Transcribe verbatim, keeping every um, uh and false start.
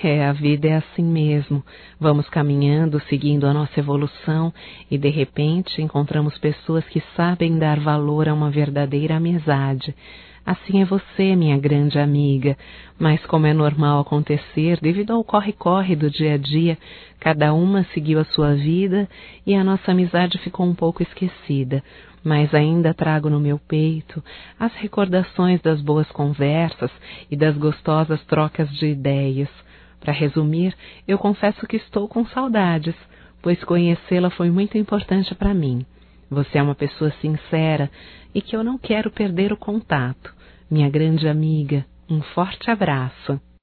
É, a vida é assim mesmo. Vamos caminhando, seguindo a nossa evolução e, de repente, encontramos pessoas que sabem dar valor a uma verdadeira amizade. Assim é você, minha grande amiga, mas como é normal acontecer, devido ao corre-corre do dia a dia, cada uma seguiu a sua vida e a nossa amizade ficou um pouco esquecida. Mas ainda trago no meu peito as recordações das boas conversas e das gostosas trocas de ideias. Para resumir, eu confesso que estou com saudades, pois conhecê-la foi muito importante para mim. Você é uma pessoa sincera e que eu não quero perder o contato. Minha grande amiga, um forte abraço.